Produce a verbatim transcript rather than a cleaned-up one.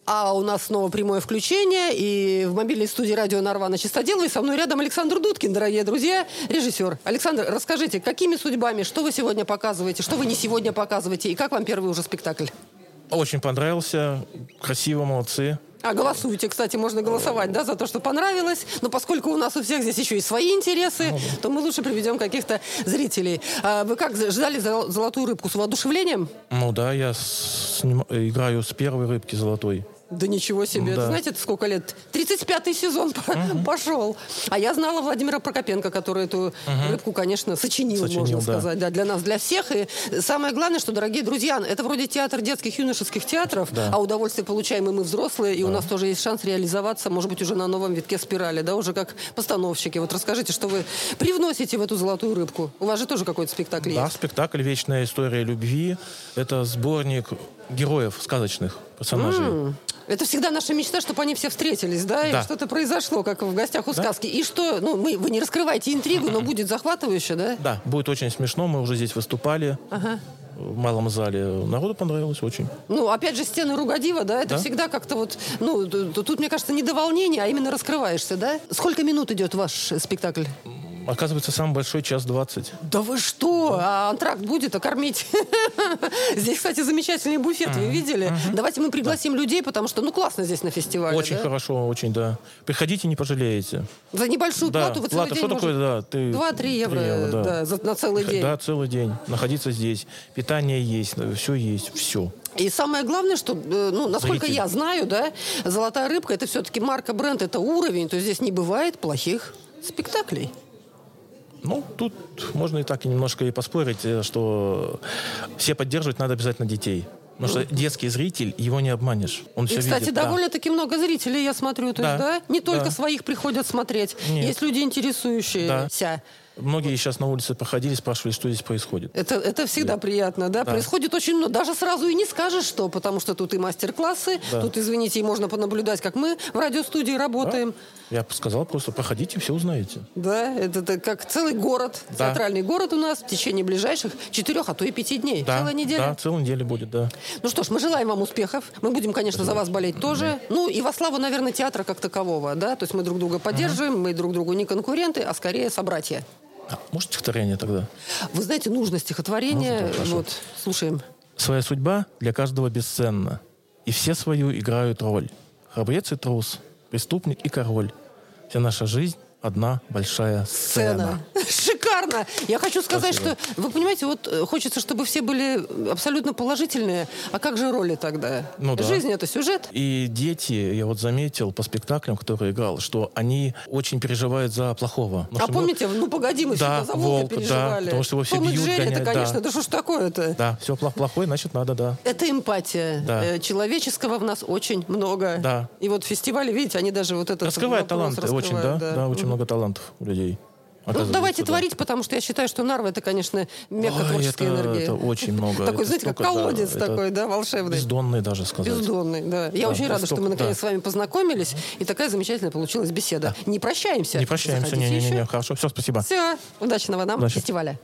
А у нас снова прямое включение, и в мобильной студии радио Нарва на Чистоделовой со мной рядом Александр Дудкин, дорогие друзья, режиссер. Александр, расскажите, какими судьбами, что вы сегодня показываете, что вы не сегодня показываете, и как вам первый уже спектакль? Очень понравился, красиво, молодцы. А голосуйте, кстати, можно голосовать, да, за то, что понравилось. Но поскольку у нас у всех здесь еще и свои интересы, ну, то мы лучше приведем каких-то зрителей. А вы как, ждали «Золотую рыбку» с воодушевлением? Ну да, я с... играю с первой рыбки «Золотой». Да ничего себе. Да. Это, знаете, это сколько лет? тридцать пятый сезон uh-huh. пошел. А я знала Владимира Прокопенко, который эту uh-huh. рыбку, конечно, сочинил, сочинил можно да. сказать. Да, для нас, для всех. И самое главное, что, дорогие друзья, это вроде театр детских юношеских театров, да. а удовольствие получаем и мы взрослые, и да. у нас тоже есть шанс реализоваться, может быть, уже на новом витке «Спирали», да, уже как постановщики. Вот расскажите, что вы привносите в эту «Золотую рыбку». У вас же тоже какой-то спектакль да, есть. Да, спектакль «Вечная история любви». Это сборник героев сказочных персонажей. Mm. Это всегда наша мечта, чтобы они все встретились, да, да. и что-то произошло, как в «Гостях у да. сказки». И что, ну, мы, вы не раскрываете интригу, но будет захватывающе, да? Да, будет очень смешно. Мы уже здесь выступали ага. в малом зале. Народу понравилось очень. Ну, опять же, сцены Ругадива, да, это да? всегда как-то вот, ну, тут, мне кажется, не до волнения, а именно раскрываешься, да? Сколько минут идет ваш спектакль? Оказывается, самый большой час двадцать. Да вы что? А антракт будет, а кормить? Здесь, кстати, замечательный буфет, вы видели? Давайте мы пригласим людей, потому что, ну, классно здесь на фестивале. Очень хорошо, очень, да. Приходите, не пожалеете. За небольшую плату вы целый день что такое, да? два-три евро на целый день. Да, целый день. Находиться здесь. Питание есть, все есть, все. И самое главное, что, ну, насколько Зритель. я знаю, да, «Золотая рыбка» — это все-таки марка, бренд, это уровень, то есть здесь не бывает плохих спектаклей. Ну, тут можно и так и немножко и поспорить, что все поддерживать надо обязательно детей. Потому что детский зритель, его не обманешь. Он и, все кстати, видит, довольно-таки да. много зрителей, я смотрю. То да. есть, да? Не только да. своих приходят смотреть. Нет. Есть люди, интересующиеся. Да. Многие сейчас на улице проходили, спрашивали, что здесь происходит. Это, это всегда да. приятно, да? да? Происходит очень много. Даже сразу и не скажешь, что, потому что тут и мастер-классы, да. тут, извините, и можно понаблюдать, как мы в радиостудии работаем. Да. Я сказал просто, проходите, все узнаете. Да, это, это как целый город, да. театральный город у нас в течение ближайших четырех, а то и пяти дней. Да. Целая неделя. Да, целая неделя будет, да. Ну что ж, мы желаем вам успехов. Мы будем, конечно, Спасибо. за вас болеть тоже. Mm-hmm. Ну и во славу, наверное, театра как такового, да? То есть мы друг друга поддерживаем, mm-hmm. мы друг другу не конкуренты, а скорее собратья. А, может, стихотворение тогда? Вы знаете, нужно стихотворение. Можно, вот, слушаем. Своя судьба для каждого бесценна, и все свою играют роль. Храбрец и трус, преступник и король. Вся наша жизнь — одна большая сцена. Шикарно! Я хочу сказать, Спасибо. что, вы понимаете, вот хочется, чтобы все были абсолютно положительные. А как же роли тогда? Ну, да. Жизнь — это сюжет. И дети, я вот заметил по спектаклям, которые играл, что они очень переживают за плохого. А помните, мы... ну погоди, мы да, всегда за волка переживали. Да, потому что его все Том бьют, Джерри, гоняют. это, конечно, да, да что ж такое-то? Да, все плохое, значит, надо, да. Это эмпатия. Да. Человеческого в нас очень много. Да. И вот фестивали, видите, они даже вот это... Раскрывают таланты очень, да? Да, да очень mm-hmm. много талантов у людей. Ну, давайте да. творить, потому что я считаю, что Нарва — это, конечно, мекка творческой это, энергии. Это очень много. Такой, знаете, как колодец такой, да, волшебный. Бездонный даже сказать. Бездонный, да. Я очень рада, что мы наконец с вами познакомились, и такая замечательная получилась беседа. Не прощаемся. Не прощаемся, не-не-не, хорошо, все, спасибо. Все, удачного нам фестиваля.